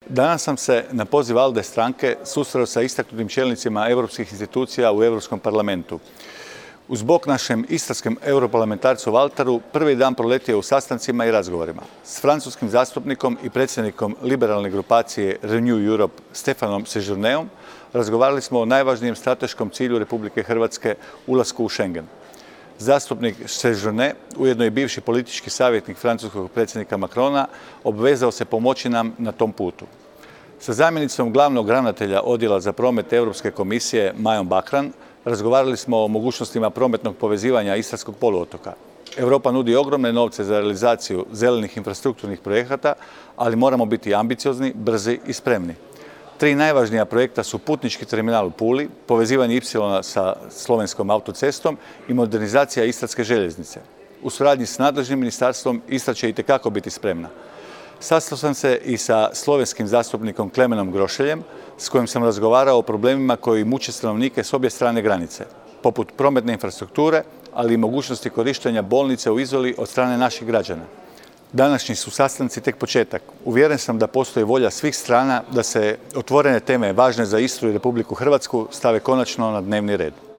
Danas sam se na poziv ALDE stranke susreo sa istaknutim čelnicima europskih institucija u Europskom parlamentu. Uz bok našem istarskom europarlamentarcu Valteru prvi dan proletio u sastancima i razgovorima. S francuskim zastupnikom i predsjednikom liberalne grupacije Renew Europe Stefanom Sejournéom razgovarali smo o najvažnijem strateškom cilju Republike Hrvatske, ulasku u Schengen. Zastupnik Sejourné, ujedno i bivši politički savjetnik francuskog predsjednika Macrona, obvezao se pomoći nam na tom putu. Sa zamjenicom glavnog ravnatelja Odjela za promet Europske komisije Majom Bahran razgovarali smo o mogućnostima prometnog povezivanja Istarskog poluotoka. Europa nudi ogromne novce za realizaciju zelenih infrastrukturnih projekata, ali moramo biti ambiciozni, brzi i spremni. Tri najvažnija projekta su putnički terminal u Puli, povezivanje Ipsilona sa slovenskom autocestom i modernizacija Istarske željeznice. U suradnji s nadležnim ministarstvom Istra će itekako biti spremna. Sastao sam se i sa slovenskim zastupnikom Klemenom Grošeljem, s kojim sam razgovarao o problemima koji muče stanovnike s obje strane granice, poput prometne infrastrukture, ali i mogućnosti korištenja bolnice u Izoli od strane naših građana. Današnji su sastanci tek početak. Uvjeren sam da postoji volja svih strana da se otvorene teme važne za Istru i Republiku Hrvatsku stave konačno na dnevni red.